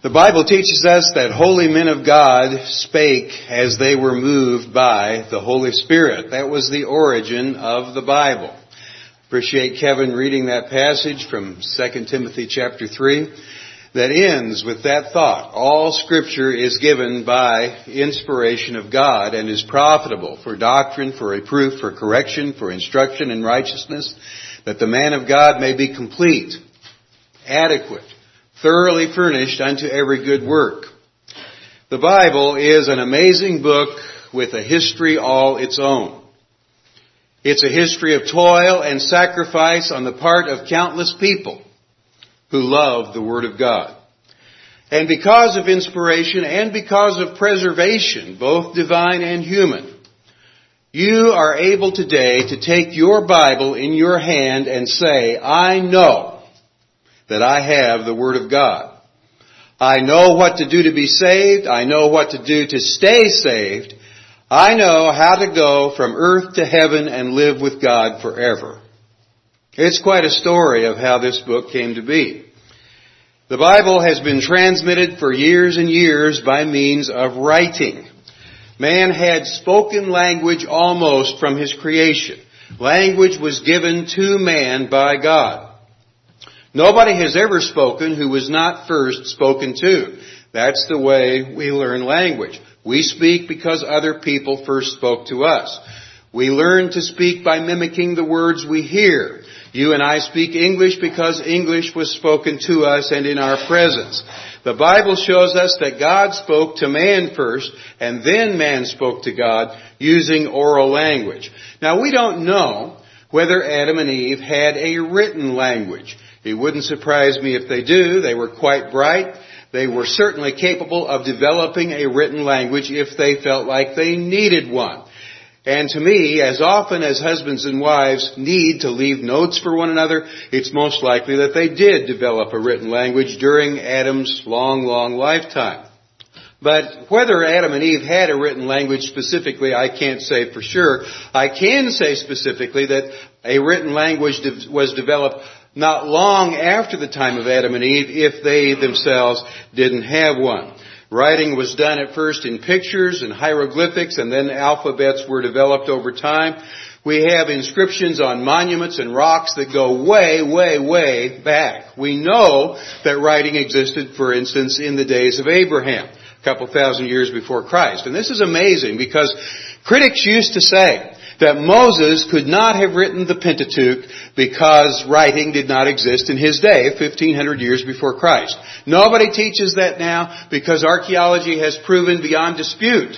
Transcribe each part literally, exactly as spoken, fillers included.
The Bible teaches us that holy men of God spake as they were moved by the Holy Spirit. That was the origin of the Bible. Appreciate Kevin reading that passage from Second Timothy chapter three that ends with that thought. All Scripture is given by inspiration of God and is profitable for doctrine, for reproof, for correction, for instruction in righteousness, that the man of God may be complete, adequate, thoroughly furnished unto every good work. The Bible is an amazing book with a history all its own. It's a history of toil and sacrifice on the part of countless people who love the Word of God. And because of inspiration and because of preservation, both divine and human, you are able today to take your Bible in your hand and say, I know that I have the Word of God. I know what to do to be saved. I know what to do to stay saved. I know how to go from earth to heaven and live with God forever. It's quite a story of how this book came to be. The Bible has been transmitted for years and years by means of writing. Man had spoken language almost from his creation. Language was given to man by God. Nobody has ever spoken who was not first spoken to. That's the way we learn language. We speak because other people first spoke to us. We learn to speak by mimicking the words we hear. You and I speak English because English was spoken to us and in our presence. The Bible shows us that God spoke to man first, and then man spoke to God using oral language. Now, we don't know whether Adam and Eve had a written language. It wouldn't surprise me if they do. They were quite bright. They were certainly capable of developing a written language if they felt like they needed one. And to me, as often as husbands and wives need to leave notes for one another, it's most likely that they did develop a written language during Adam's long, long lifetime. But whether Adam and Eve had a written language specifically, I can't say for sure. I can say specifically that a written language was developed not long after the time of Adam and Eve, if they themselves didn't have one. Writing was done at first in pictures and hieroglyphics, and then alphabets were developed over time. We have inscriptions on monuments and rocks that go way, way, way back. We know that writing existed, for instance, in the days of Abraham, a couple thousand years before Christ. And this is amazing because critics used to say that Moses could not have written the Pentateuch because writing did not exist in his day, fifteen hundred years before Christ. Nobody teaches that now because archaeology has proven beyond dispute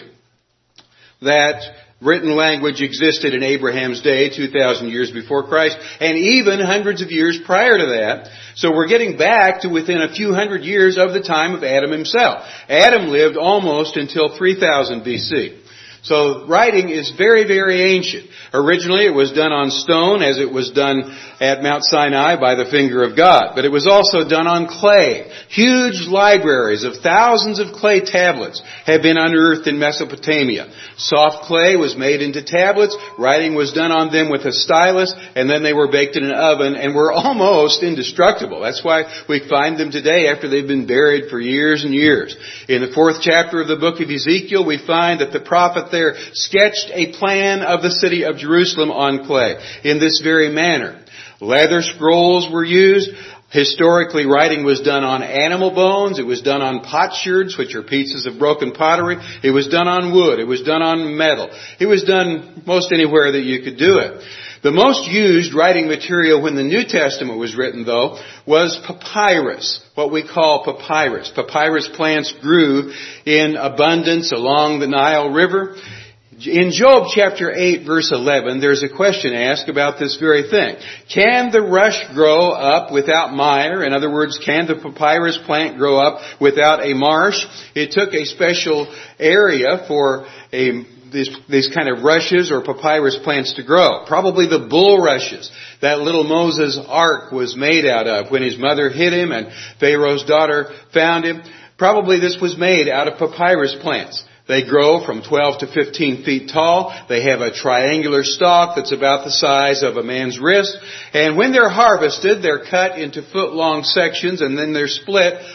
that written language existed in Abraham's day, two thousand years before Christ, and even hundreds of years prior to that. So we're getting back to within a few hundred years of the time of Adam himself. Adam lived almost until three thousand B C. So writing is very, very ancient. Originally it was done on stone as it was done at Mount Sinai by the finger of God. But it was also done on clay. Huge libraries of thousands of clay tablets have been unearthed in Mesopotamia. Soft clay was made into tablets. Writing was done on them with a stylus, and then they were baked in an oven and were almost indestructible. That's why we find them today after they've been buried for years and years. In the fourth chapter of the book of Ezekiel, we find that the prophet there sketched a plan of the city of Jerusalem on clay in this very manner. Leather scrolls were used. Historically, writing was done on animal bones. It was done on potsherds, which are pieces of broken pottery. It was done on wood. It was done on metal. It was done most anywhere that you could do it. The most used writing material when the New Testament was written, though, was papyrus, what we call papyrus. Papyrus plants grew in abundance along the Nile River. In Job chapter eight, verse eleven, there's a question asked about this very thing. Can the rush grow up without mire? In other words, can the papyrus plant grow up without a marsh? It took a special area for a These, these kind of rushes or papyrus plants to grow. Probably the bulrushes that little Moses' ark was made out of when his mother hid him and Pharaoh's daughter found him. Probably this was made out of papyrus plants. They grow from twelve to fifteen feet tall. They have a triangular stalk that's about the size of a man's wrist. And when they're harvested, they're cut into foot-long sections and then they're split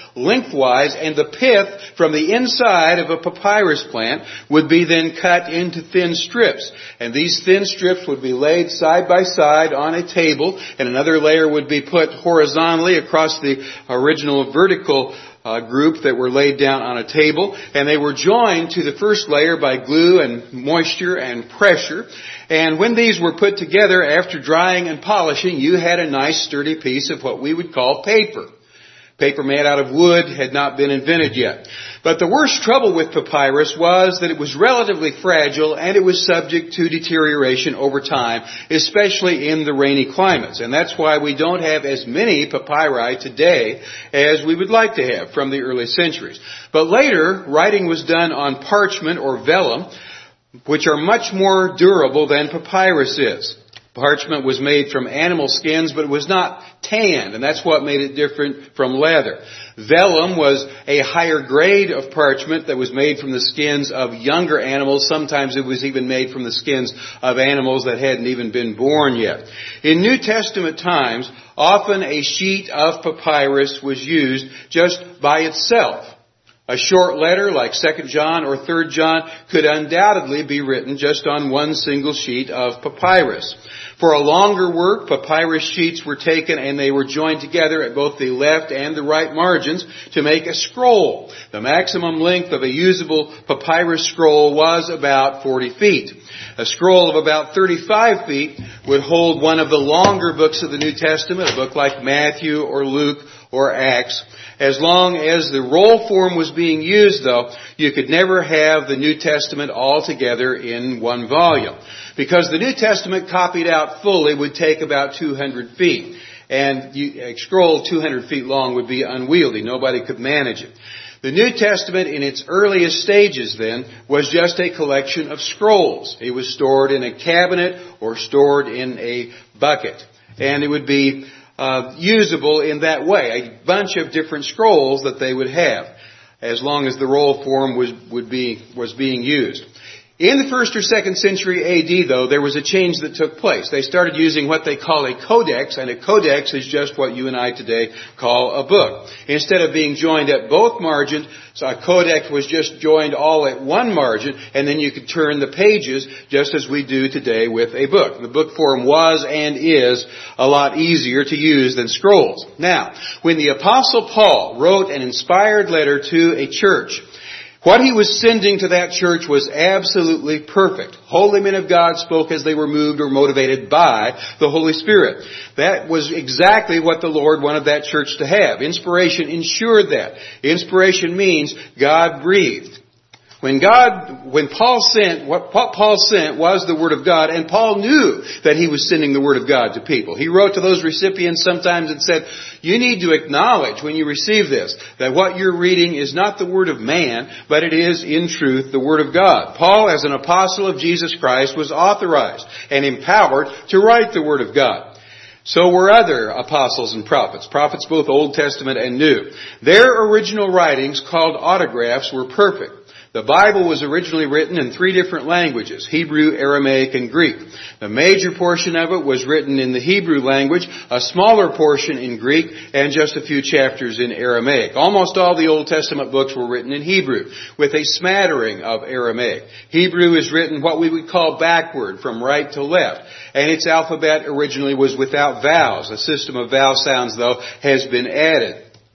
lengthwise, and the pith from the inside of a papyrus plant would be then cut into thin strips. And these thin strips would be laid side by side on a table, and another layer would be put horizontally across the original vertical Uh, group that were laid down on a table, and they were joined to the first layer by glue and moisture and pressure. And when these were put together after drying and polishing, you had a nice sturdy piece of what we would call paper. Paper made out of wood had not been invented yet. But the worst trouble with papyrus was that it was relatively fragile and it was subject to deterioration over time, especially in the rainy climates. And that's why we don't have as many papyri today as we would like to have from the early centuries. But later, writing was done on parchment or vellum, which are much more durable than papyrus is. Parchment was made from animal skins, but it was not tanned, and that's what made it different from leather. Vellum was a higher grade of parchment that was made from the skins of younger animals. Sometimes it was even made from the skins of animals that hadn't even been born yet. In New Testament times, often a sheet of papyrus was used just by itself. A short letter like Second John or Third John could undoubtedly be written just on one single sheet of papyrus. For a longer work, papyrus sheets were taken and they were joined together at both the left and the right margins to make a scroll. The maximum length of a usable papyrus scroll was about forty feet. A scroll of about thirty-five feet would hold one of the longer books of the New Testament, a book like Matthew or Luke or Acts. As long as the roll form was being used, though, you could never have the New Testament all together in one volume. Because the New Testament copied out fully would take about two hundred feet. And a scroll two hundred feet long would be unwieldy. Nobody could manage it. The New Testament in its earliest stages then was just a collection of scrolls. It was stored in a cabinet or stored in a bucket. And it would be Uh, usable in that way, a bunch of different scrolls that they would have, as long as the roll form was would be was being used. In the first or second century A D, though, there was a change that took place. They started using what they call a codex, and a codex is just what you and I today call a book. Instead of being joined at both margins, so a codex was just joined all at one margin, and then you could turn the pages just as we do today with a book. The book form was and is a lot easier to use than scrolls. Now, when the Apostle Paul wrote an inspired letter to a church, what he was sending to that church was absolutely perfect. Holy men of God spoke as they were moved or motivated by the Holy Spirit. That was exactly what the Lord wanted that church to have. Inspiration ensured that. Inspiration means God breathed. When God, when Paul sent, what Paul sent was the Word of God, and Paul knew that he was sending the Word of God to people. He wrote to those recipients sometimes and said, you need to acknowledge when you receive this, that what you're reading is not the Word of man, but it is in truth the Word of God. Paul, as an apostle of Jesus Christ, was authorized and empowered to write the Word of God. So were other apostles and prophets, prophets both Old Testament and New. Their original writings, called autographs, were perfect. The Bible was originally written in three different languages, Hebrew, Aramaic, and Greek. The major portion of it was written in the Hebrew language, a smaller portion in Greek, and just a few chapters in Aramaic. Almost all the Old Testament books were written in Hebrew, with a smattering of Aramaic. Hebrew is written what we would call backward, from right to left, and its alphabet originally was without vowels. A system of vowel sounds, though, has been added.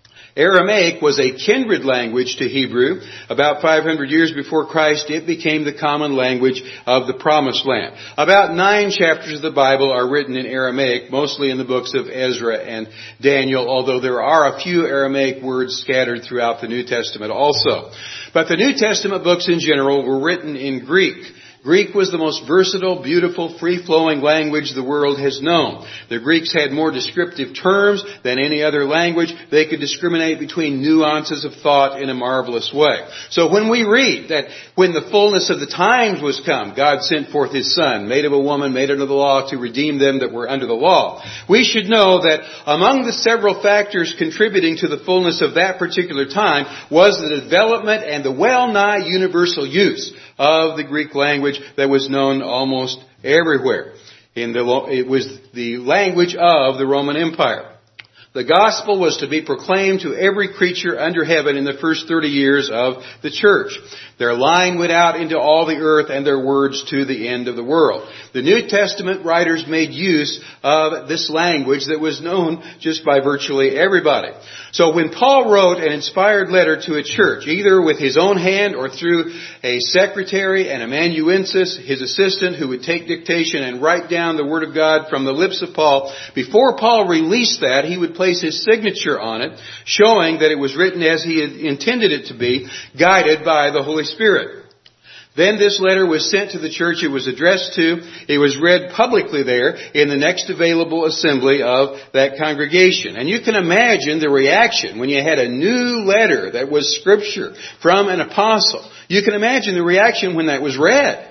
Aramaic was a kindred language to Hebrew. About five hundred years before Christ, it became the common language of the Promised Land. About nine chapters of the Bible are written in Aramaic, mostly in the books of Ezra and Daniel, although there are a few Aramaic words scattered throughout the New Testament also. But the New Testament books in general were written in Greek. Greek was the most versatile, beautiful, free-flowing language the world has known. The Greeks had more descriptive terms than any other language. They could discriminate between nuances of thought in a marvelous way. So when we read that when the fullness of the times was come, God sent forth His Son, made of a woman, made under the law, to redeem them that were under the law, we should know that among the several factors contributing to the fullness of that particular time was the development and the well-nigh universal use of the Greek language that was known almost everywhere. In the, it was the language of the Roman Empire. The gospel was to be proclaimed to every creature under heaven in the first thirty years of the church. Their line went out into all the earth, and their words to the end of the world. The New Testament writers made use of this language that was known just by virtually everybody. So when Paul wrote an inspired letter to a church, either with his own hand or through a secretary, an amanuensis, his assistant, who would take dictation and write down the Word of God from the lips of Paul, before Paul released that, he would place his signature on it, showing that it was written as he had intended it to be, guided by the Holy Spirit. Then this letter was sent to the church it was addressed to. It was read publicly there in the next available assembly of that congregation. And you can imagine the reaction when you had a new letter that was Scripture from an apostle. You can imagine the reaction when that was read.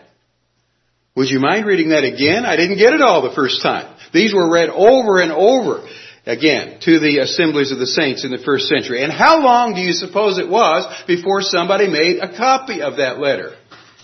Would you mind reading that again? I didn't get it all the first time. These were read over and over again to the assemblies of the saints in the first century. And how long do you suppose it was before somebody made a copy of that letter?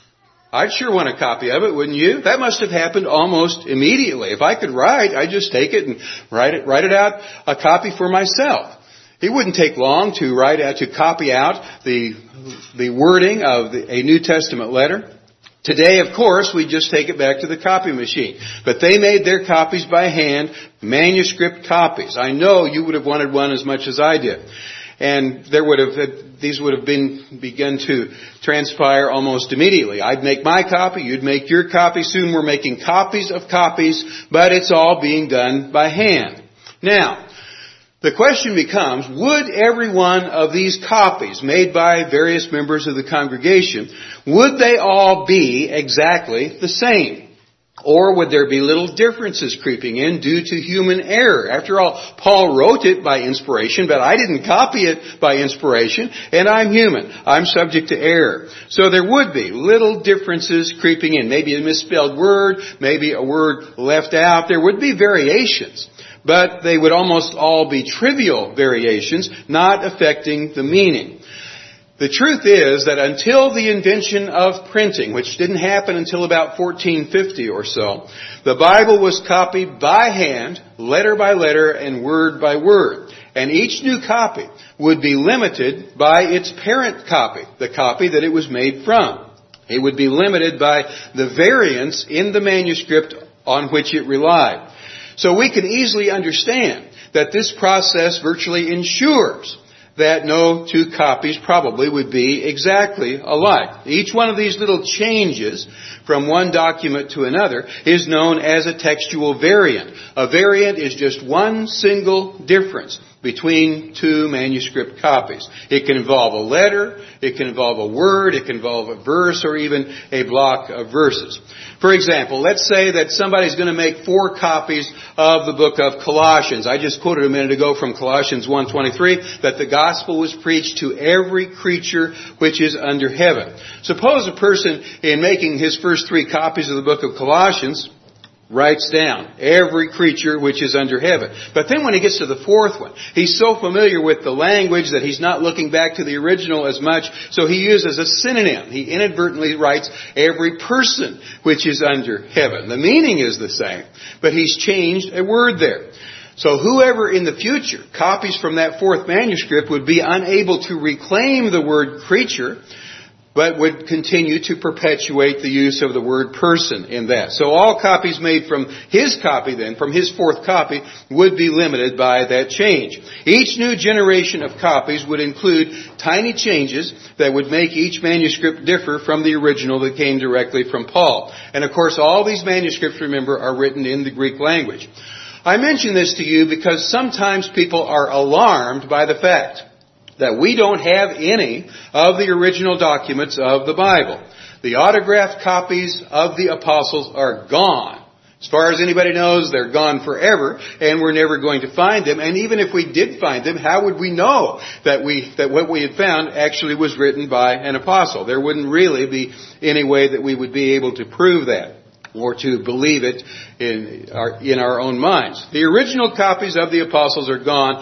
I'd sure want a copy of it, wouldn't you? That must have happened almost immediately. If I could write, I'd just take it and write it, write it out, a copy for myself. It wouldn't take long to write out, to copy out the, the wording of the, a New Testament letter. Today, of course, we just take it back to the copy machine. But they made their copies by hand, manuscript copies. I know you would have wanted one as much as I did. And there would have, these would have been, begun to transpire almost immediately. I'd make my copy, you'd make your copy. Soon we're making copies of copies, but it's all being done by hand. Now, the question becomes, would every one of these copies made by various members of the congregation, would they all be exactly the same? Or would there be little differences creeping in due to human error? After all, Paul wrote it by inspiration, but I didn't copy it by inspiration, and I'm human. I'm subject to error. So there would be little differences creeping in. Maybe a misspelled word, maybe a word left out. There would be variations, but they would almost all be trivial variations, not affecting the meaning. The truth is that until the invention of printing, which didn't happen until about fourteen fifty or so, the Bible was copied by hand, letter by letter, and word by word. And each new copy would be limited by its parent copy, the copy that it was made from. It would be limited by the variants in the manuscript on which it relied. So we can easily understand that this process virtually ensures that no two copies probably would be exactly alike. Each one of these little changes from one document to another is known as a textual variant. A variant is just one single difference between two manuscript copies. It can involve a letter, it can involve a word, it can involve a verse, or even a block of verses. For example, let's say that somebody's going to make four copies of the book of Colossians. I just quoted a minute ago from Colossians one twenty-three that the gospel was preached to every creature which is under heaven. Suppose a person, in making his first three copies of the book of Colossians, writes down every creature which is under heaven. But then when he gets to the fourth one, he's so familiar with the language that he's not looking back to the original as much, so he uses a synonym. He inadvertently writes every person which is under heaven. The meaning is the same, but he's changed a word there. So whoever in the future copies from that fourth manuscript would be unable to reclaim the word creature, but would continue to perpetuate the use of the word person in that. So all copies made from his copy then, from his fourth copy, would be limited by that change. Each new generation of copies would include tiny changes that would make each manuscript differ from the original that came directly from Paul. And of course, all these manuscripts, remember, are written in the Greek language. I mention this to you because sometimes people are alarmed by the fact that we don't have any of the original documents of the Bible. The autographed copies of the apostles are gone. As far as anybody knows, they're gone forever, and we're never going to find them. And even if we did find them, how would we know that we that what we had found actually was written by an apostle? There wouldn't really be any way that we would be able to prove that or to believe it in our, in our own minds. The original copies of the apostles are gone.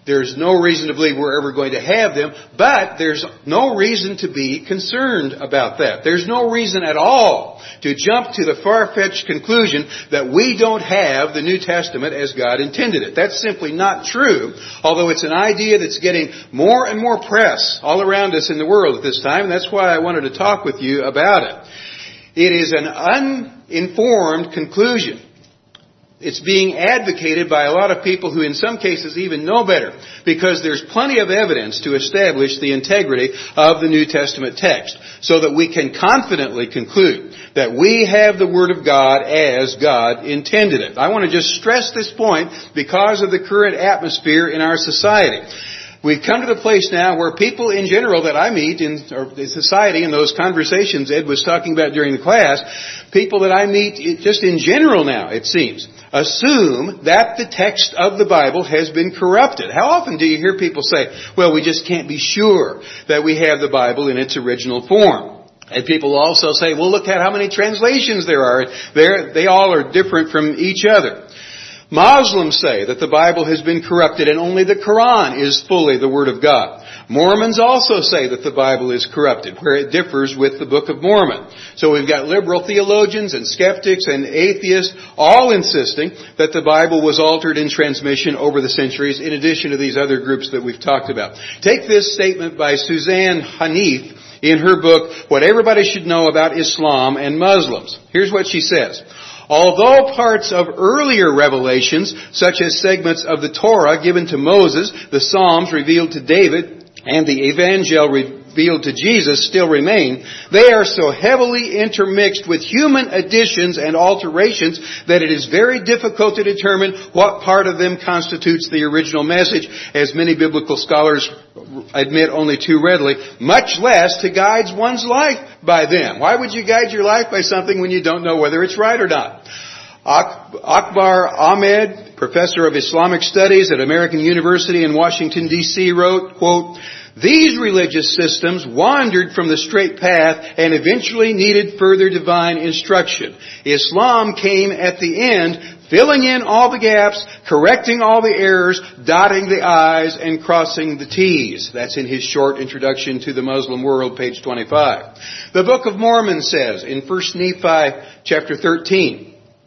There's no reason to believe we're ever going to have them, but there's no reason to be concerned about that. There's no reason at all to jump to the far-fetched conclusion that we don't have the New Testament as God intended it. That's simply not true, although it's an idea that's getting more and more press all around us in the world at this time, and that's why I wanted to talk with you about it. It is an uninformed conclusion. It's being advocated by a lot of people who in some cases even know better, because there's plenty of evidence to establish the integrity of the New Testament text, so that we can confidently conclude that we have the Word of God as God intended it. I want to just stress this point because of the current atmosphere in our society. We've come to the place now where people in general that I meet in or the society, in those conversations Ed was talking about during the class, people that I meet just in general now, it seems, assume that the text of the Bible has been corrupted. How often do you hear people say, well, we just can't be sure that we have the Bible in its original form? And people also say, well, look at how many translations there are. They're, they all are different from each other. Muslims say that the Bible has been corrupted and only the Quran is fully the Word of God. Mormons also say that the Bible is corrupted, where it differs with the Book of Mormon. So we've got liberal theologians and skeptics and atheists all insisting that the Bible was altered in transmission over the centuries, in addition to these other groups that we've talked about. Take this statement by Suzanne Hanif in her book, What Everybody Should Know About Islam and Muslims. Here's what she says. Although parts of earlier revelations, such as segments of the Torah given to Moses, the Psalms revealed to David, and the Evangel revealed to Jesus still remain, they are so heavily intermixed with human additions and alterations that it is very difficult to determine what part of them constitutes the original message, as many biblical scholars admit only too readily, much less to guide one's life by them. Why would you guide your life by something when you don't know whether it's right or not? Akbar Ahmed, professor of Islamic Studies at American University in Washington, D C, wrote, quote, these religious systems wandered from the straight path and eventually needed further divine instruction. Islam came at the end, filling in all the gaps, correcting all the errors, dotting the I's and crossing the T's. That's in his short introduction to the Muslim world, page twenty-five. The Book of Mormon says in First Nephi chapter thirteen,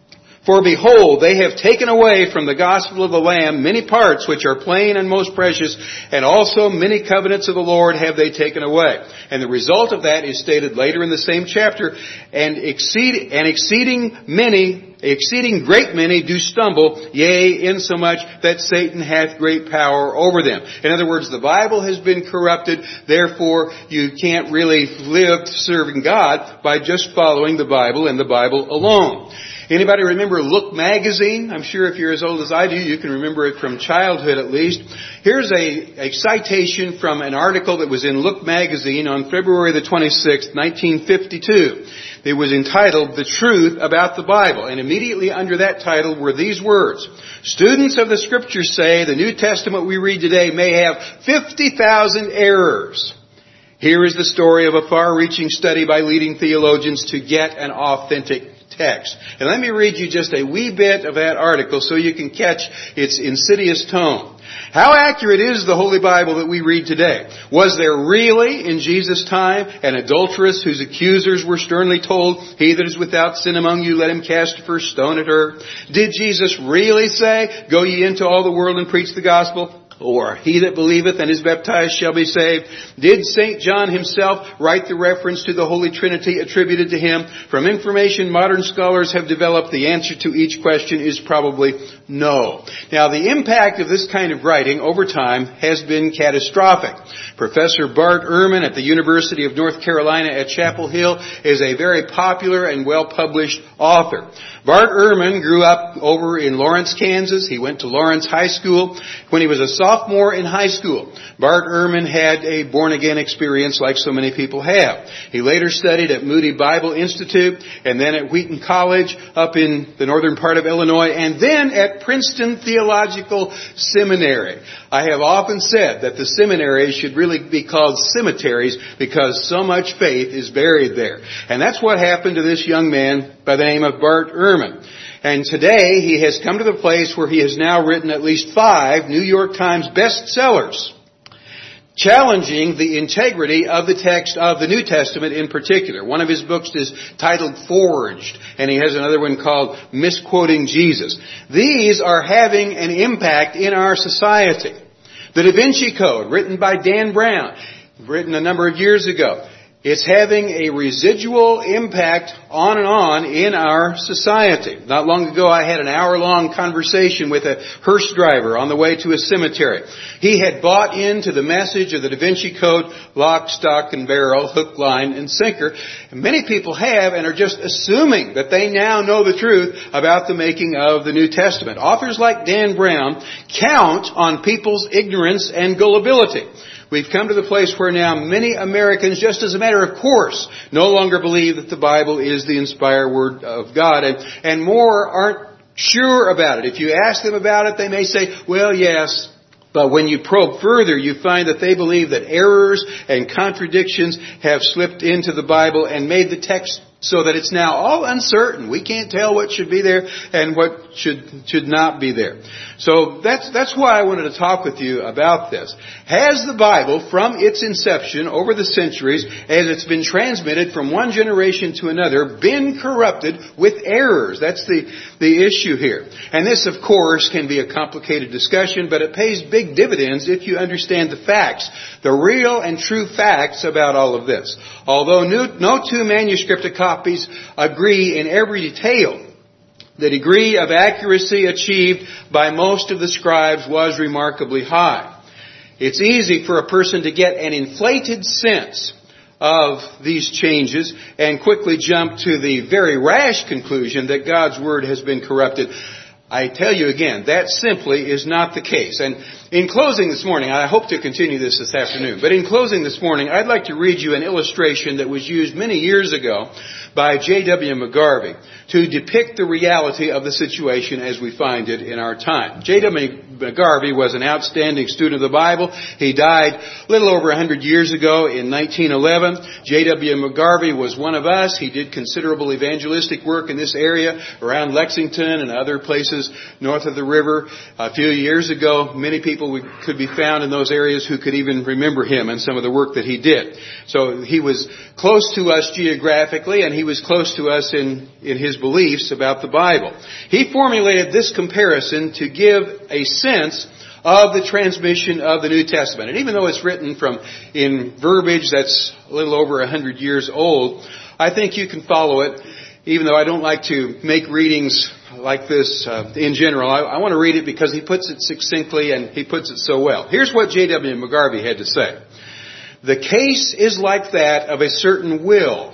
for behold, they have taken away from the gospel of the Lamb many parts which are plain and most precious, and also many covenants of the Lord have they taken away. And the result of that is stated later in the same chapter, and exceed, and exceeding many, exceeding great many do stumble, yea, insomuch that Satan hath great power over them. In other words, the Bible has been corrupted, therefore you can't really live serving God by just following the Bible and the Bible alone. Anybody remember Look magazine? I'm sure if you're as old as I do, you can remember it from childhood at least. Here's a, a citation from an article that was in Look magazine on February the twenty-sixth, nineteen fifty-two. It was entitled, The Truth About the Bible. And immediately under that title were these words. Students of the Scriptures say the New Testament we read today may have fifty thousand errors. Here is the story of a far-reaching study by leading theologians to get an authentic text. And let me read you just a wee bit of that article so you can catch its insidious tone. How accurate is the Holy Bible that we read today? Was there really, in Jesus' time, an adulteress whose accusers were sternly told, he that is without sin among you, let him cast the first stone at her? Did Jesus really say, go ye into all the world and preach the gospel? Or, he that believeth and is baptized shall be saved? Did Saint John himself write the reference to the Holy Trinity attributed to him? From information modern scholars have developed, the answer to each question is probably no. Now, the impact of this kind of writing over time has been catastrophic. Professor Bart Ehrman at the University of North Carolina at Chapel Hill is a very popular and well-published author. Bart Ehrman grew up over in Lawrence, Kansas. He went to Lawrence High School. When he was a sophomore in high school, Bart Ehrman had a born-again experience like so many people have. He later studied at Moody Bible Institute and then at Wheaton College up in the northern part of Illinois and then at Princeton Theological Seminary. I have often said that the seminaries should really be called cemeteries because so much faith is buried there. And that's what happened to this young man by the name of Bart Ehrman. And today he has come to the place where he has now written at least five New York Times bestsellers, challenging the integrity of the text of the New Testament in particular. One of his books is titled Forged, and he has another one called Misquoting Jesus. These are having an impact in our society. The Da Vinci Code, written by Dan Brown, written a number of years ago, it's having a residual impact on and on in our society. Not long ago, I had an hour-long conversation with a hearse driver on the way to a cemetery. He had bought into the message of the Da Vinci Code, lock, stock, and barrel, hook, line, and sinker. And many people have and are just assuming that they now know the truth about the making of the New Testament. Authors like Dan Brown count on people's ignorance and gullibility. We've come to the place where now many Americans, just as a matter of course, no longer believe that the Bible is the inspired Word of God, and, and more aren't sure about it. If you ask them about it, they may say, well, yes. But when you probe further, you find that they believe that errors and contradictions have slipped into the Bible and made the text so that it's now all uncertain. We can't tell what should be there and what should should not be there. So that's that's why I wanted to talk with you about this. Has the Bible, from its inception over the centuries, as it's been transmitted from one generation to another, been corrupted with errors? That's the, the issue here. And this, of course, can be a complicated discussion, but it pays big dividends if you understand the facts, the real and true facts about all of this. Although no two manuscript copies agree in every detail, the degree of accuracy achieved by most of the scribes was remarkably high. It's easy for a person to get an inflated sense of these changes and quickly jump to the very rash conclusion that God's Word has been corrupted. I tell you again, that simply is not the case. And in closing this morning, I hope to continue this this afternoon, but in closing this morning, I'd like to read you an illustration that was used many years ago by J W McGarvey to depict the reality of the situation as we find it in our time. J W McGarvey was an outstanding student of the Bible. He died a little over one hundred years ago in nineteen eleven. J W McGarvey was one of us. He did considerable evangelistic work in this area around Lexington and other places north of the river. A few years ago, many people could be found in those areas who could even remember him and some of the work that he did. So he was close to us geographically, and he was close to us in, in his beliefs about the Bible. He formulated this comparison to give a sense of the transmission of the New Testament. And even though it's written from in verbiage that's a little over a hundred years old, I think you can follow it, even though I don't like to make readings like this uh, in general. I, I want to read it because he puts it succinctly and he puts it so well. Here's what J W McGarvey had to say. The case is like that of a certain will.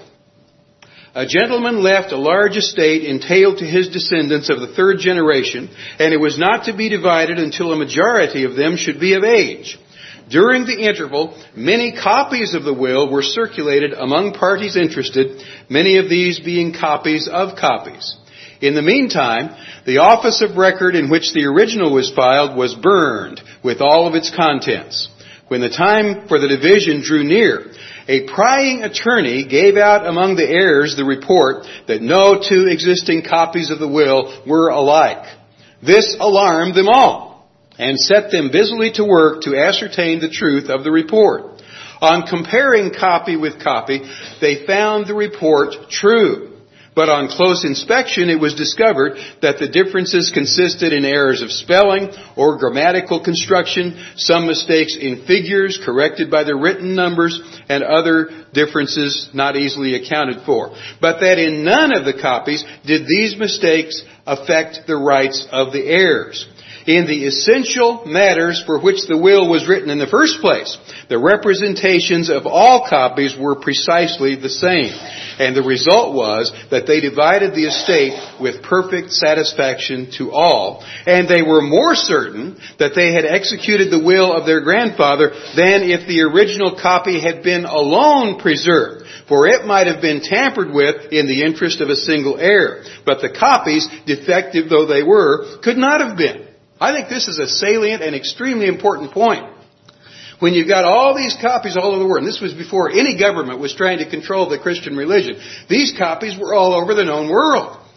A gentleman left a large estate entailed to his descendants of the third generation, and it was not to be divided until a majority of them should be of age. During the interval, many copies of the will were circulated among parties interested, many of these being copies of copies. In the meantime, the office of record in which the original was filed was burned with all of its contents. When the time for the division drew near, a prying attorney gave out among the heirs the report that no two existing copies of the will were alike. This alarmed them all and set them busily to work to ascertain the truth of the report. On comparing copy with copy, they found the report true. But on close inspection, it was discovered that the differences consisted in errors of spelling or grammatical construction, some mistakes in figures corrected by the written numbers, and other differences not easily accounted for. But that in none of the copies did these mistakes affect the rights of the heirs. In the essential matters for which the will was written in the first place, the representations of all copies were precisely the same. And the result was that they divided the estate with perfect satisfaction to all. And they were more certain that they had executed the will of their grandfather than if the original copy had been alone preserved. For it might have been tampered with in the interest of a single heir. But the copies, defective though they were, could not have been. I think this is a salient and extremely important point. When you've got all these copies all over the world, and this was before any government was trying to control the Christian religion, these copies were all over the known world.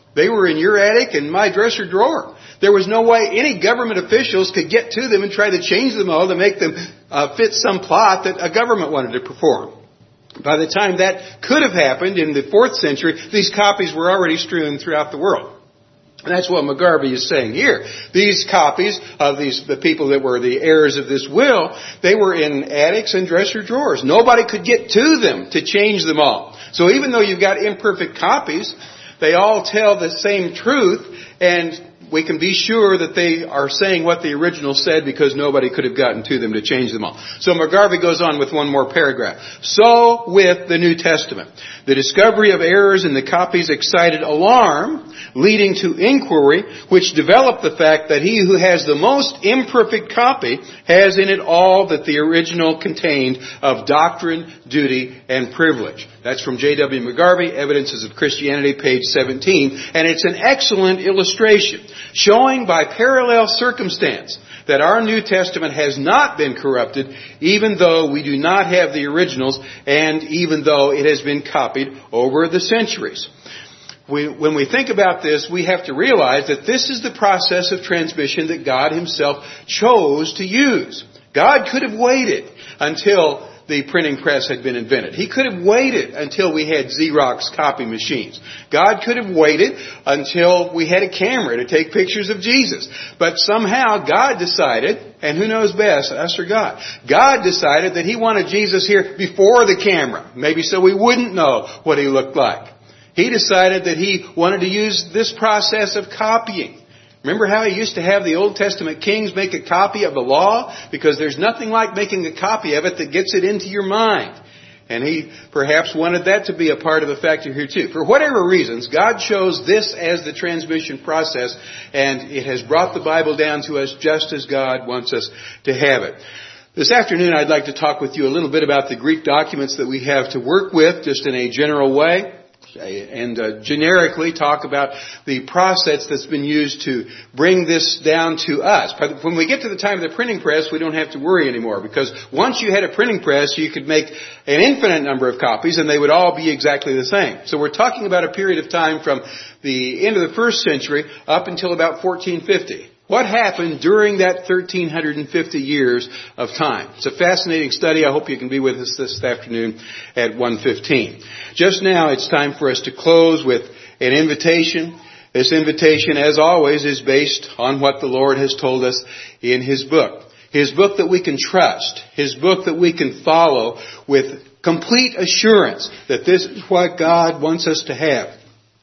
They were in your attic and my dresser drawer. There was no way any government officials could get to them and try to change them all to make them uh, fit some plot that a government wanted to perform. By the time that could have happened in the fourth century, these copies were already strewn throughout the world. And that's what McGarvey is saying here. These copies of these, the people that were the heirs of this will, they were in attics and dresser drawers. Nobody could get to them to change them all. So even though you've got imperfect copies, they all tell the same truth, and we can be sure that they are saying what the original said because nobody could have gotten to them to change them all. So McGarvey goes on with one more paragraph. So with the New Testament. The discovery of errors in the copies excited alarm, leading to inquiry, which developed the fact that he who has the most imperfect copy has in it all that the original contained of doctrine, duty, and privilege. That's from J W McGarvey, Evidences of Christianity, page seventeen. And it's an excellent illustration, showing by parallel circumstance that our New Testament has not been corrupted, even though we do not have the originals, and even though it has been copied over the centuries. We, when we think about this, we have to realize that this is the process of transmission that God Himself chose to use. God could have waited until the printing press had been invented. He could have waited until we had Xerox copy machines. God could have waited until we had a camera to take pictures of Jesus. But somehow God decided, and who knows best, us or God? God decided that He wanted Jesus here before the camera, maybe so we wouldn't know what He looked like. He decided that He wanted to use this process of copying. Remember how He used to have the Old Testament kings make a copy of the law? Because there's nothing like making a copy of it that gets it into your mind. And He perhaps wanted that to be a part of the factor here too. For whatever reasons, God chose this as the transmission process, and it has brought the Bible down to us just as God wants us to have it. This afternoon I'd like to talk with you a little bit about the Greek documents that we have to work with, just in a general way. And uh, generically talk about the process that's been used to bring this down to us. When we get to the time of the printing press, we don't have to worry anymore, because once you had a printing press, you could make an infinite number of copies and they would all be exactly the same. So we're talking about a period of time from the end of the first century up until about fourteen fifty. What happened during that thirteen fifty years of time? It's a fascinating study. I hope you can be with us this afternoon at one fifteen. Just now, it's time for us to close with an invitation. This invitation, as always, is based on what the Lord has told us in His book. His book that we can trust. His book that we can follow with complete assurance that this is what God wants us to have.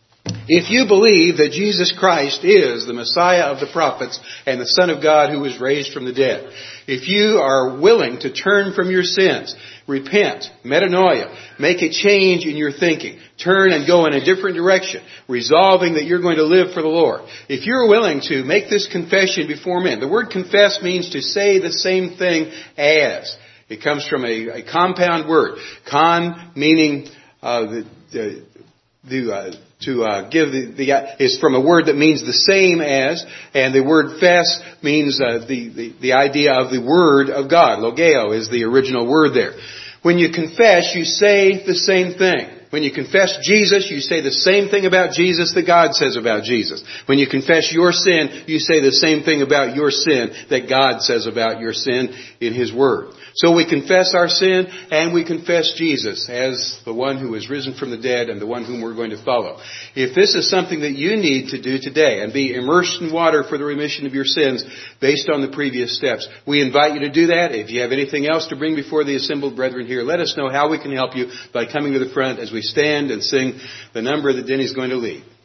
If you believe that Jesus Christ is the Messiah of the prophets and the Son of God who was raised from the dead, if you are willing to turn from your sins, repent, metanoia, make a change in your thinking, turn and go in a different direction, resolving that you're going to live for the Lord. If you're willing to make this confession before men, the word confess means to say the same thing as. It comes from a, a compound word. Con meaning uh, the, the, the uh, to uh, give the, the is from a word that means the same as, and the word fess means uh, the, the the idea of the word of God. Logeo is the original word there. When you confess, you say the same thing. When you confess Jesus, you say the same thing about Jesus that God says about Jesus. When you confess your sin, you say the same thing about your sin that God says about your sin in His Word. So we confess our sin and we confess Jesus as the one who is risen from the dead and the one whom we're going to follow. If this is something that you need to do today and be immersed in water for the remission of your sins based on the previous steps, we invite you to do that. If you have anything else to bring before the assembled brethren here, let us know how we can help you by coming to the front as we stand and sing the number that Denny's going to lead.